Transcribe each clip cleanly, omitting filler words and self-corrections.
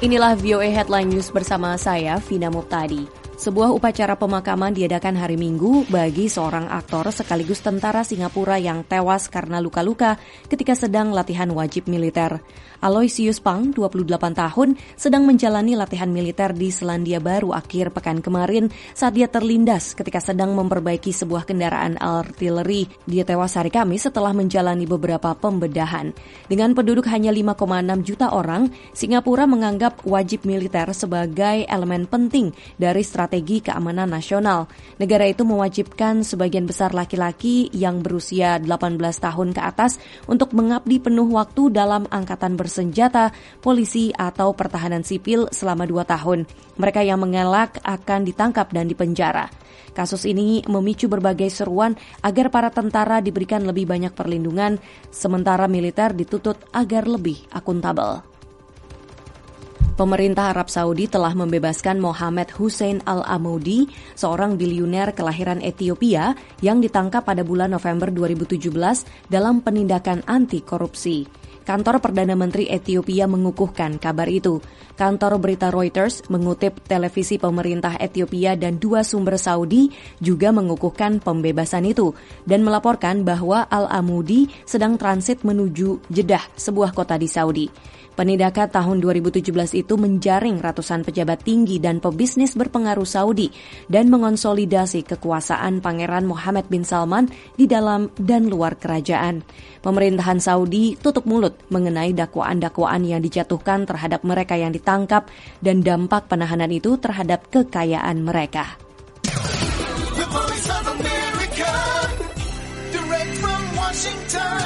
Inilah VOA Headline News bersama saya, Vina Muptadi. Sebuah upacara pemakaman diadakan hari Minggu bagi seorang aktor sekaligus tentara Singapura yang tewas karena luka-luka ketika sedang latihan wajib militer. Aloysius Pang, 28 tahun, sedang menjalani latihan militer di Selandia Baru akhir pekan kemarin saat dia terlindas ketika sedang memperbaiki sebuah kendaraan artileri. Dia tewas hari Kamis setelah menjalani beberapa pembedahan. Dengan penduduk hanya 5,6 juta orang, Singapura menganggap wajib militer sebagai elemen penting dari strategi keamanan nasional. Negara itu mewajibkan sebagian besar laki-laki yang berusia 18 tahun ke atas untuk mengabdi penuh waktu dalam angkatan bersenjata, polisi atau pertahanan sipil selama 2 tahun. Mereka yang mengelak akan ditangkap dan dipenjara. Kasus ini memicu berbagai seruan agar para tentara diberikan lebih banyak perlindungan, sementara militer dituntut agar lebih akuntabel. Pemerintah Arab Saudi telah membebaskan Mohammed Hussein Al-Amoudi, seorang biliuner kelahiran Ethiopia yang ditangkap pada bulan November 2017 dalam penindakan anti korupsi. Kantor Perdana Menteri Ethiopia mengukuhkan kabar itu. Kantor berita Reuters mengutip televisi pemerintah Ethiopia dan 2 sumber Saudi juga mengukuhkan pembebasan itu dan melaporkan bahwa Al-Amoudi sedang transit menuju Jeddah, sebuah kota di Saudi. Penindakan tahun 2017 itu menjaring ratusan pejabat tinggi dan pebisnis berpengaruh Saudi dan mengonsolidasi kekuasaan Pangeran Mohammed bin Salman di dalam dan luar kerajaan. Pemerintahan Saudi tutup mulut mengenai dakwaan-dakwaan yang dijatuhkan terhadap mereka yang ditangkap dan dampak penahanan itu terhadap kekayaan mereka. The Voice of America, direct from Washington.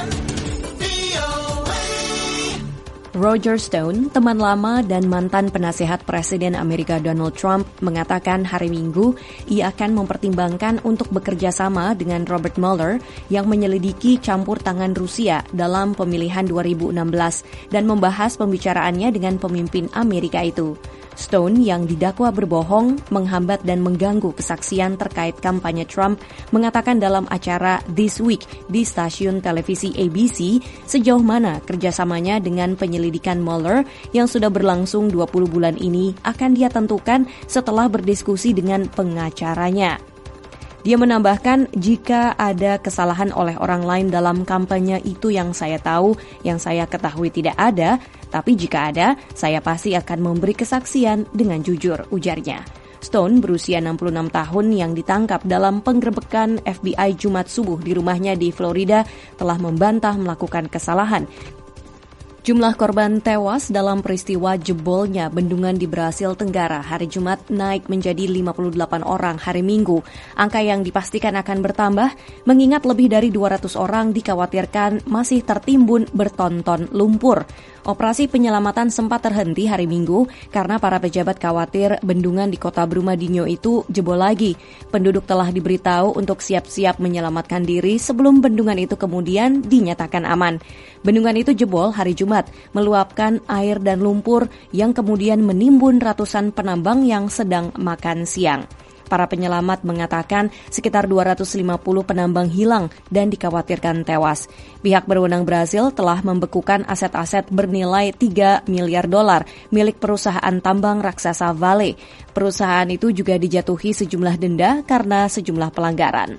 Roger Stone, teman lama dan mantan penasehat Presiden Amerika Donald Trump, mengatakan hari Minggu ia akan mempertimbangkan untuk bekerja sama dengan Robert Mueller yang menyelidiki campur tangan Rusia dalam pemilihan 2016 dan membahas pembicaraannya dengan pemimpin Amerika itu. Stone yang didakwa berbohong, menghambat dan mengganggu kesaksian terkait kampanye Trump mengatakan dalam acara This Week di stasiun televisi ABC sejauh mana kerjasamanya dengan penyelidikan Mueller yang sudah berlangsung 20 bulan ini akan dia tentukan setelah berdiskusi dengan pengacaranya. Dia menambahkan, jika ada kesalahan oleh orang lain dalam kampanye itu yang saya tahu, yang saya ketahui tidak ada, tapi jika ada, saya pasti akan memberi kesaksian dengan jujur, ujarnya. Stone berusia 66 tahun yang ditangkap dalam penggerebekan FBI Jumat subuh di rumahnya di Florida telah membantah melakukan kesalahan. Jumlah korban tewas dalam peristiwa jebolnya bendungan di Brasil Tenggara hari Jumat naik menjadi 58 orang hari Minggu. Angka yang dipastikan akan bertambah mengingat lebih dari 200 orang dikhawatirkan masih tertimbun bertonton lumpur. Operasi penyelamatan sempat terhenti hari Minggu karena para pejabat khawatir bendungan di kota Brumadinho itu jebol lagi. Penduduk telah diberitahu untuk siap-siap menyelamatkan diri sebelum bendungan itu kemudian dinyatakan aman. Bendungan itu jebol hari Jumat, meluapkan air dan lumpur yang kemudian menimbun ratusan penambang yang sedang makan siang. Para penyelamat mengatakan sekitar 250 penambang hilang dan dikhawatirkan tewas. Pihak berwenang Brasil telah membekukan aset-aset bernilai $3 miliar milik perusahaan tambang raksasa Vale. Perusahaan itu juga dijatuhi sejumlah denda karena sejumlah pelanggaran.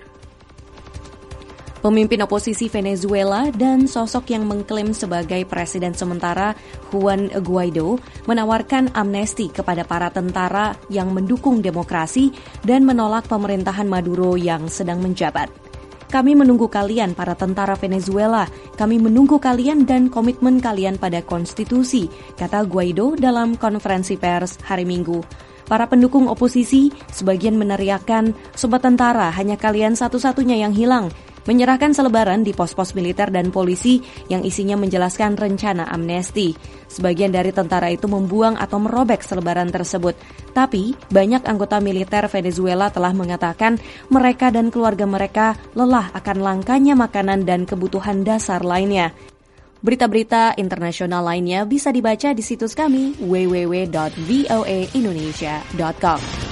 Pemimpin oposisi Venezuela dan sosok yang mengklaim sebagai presiden sementara Juan Guaido menawarkan amnesti kepada para tentara yang mendukung demokrasi dan menolak pemerintahan Maduro yang sedang menjabat. Kami menunggu kalian para tentara Venezuela, kami menunggu kalian dan komitmen kalian pada konstitusi, kata Guaido dalam konferensi pers hari Minggu. Para pendukung oposisi sebagian meneriakkan, sobat tentara hanya kalian satu-satunya yang hilang. Menyerahkan selebaran di pos-pos militer dan polisi yang isinya menjelaskan rencana amnesti. Sebagian dari tentara itu membuang atau merobek selebaran tersebut. Tapi, banyak anggota militer Venezuela telah mengatakan mereka dan keluarga mereka lelah akan langkanya makanan dan kebutuhan dasar lainnya. Berita-berita internasional lainnya bisa dibaca di situs kami www.voaindonesia.com.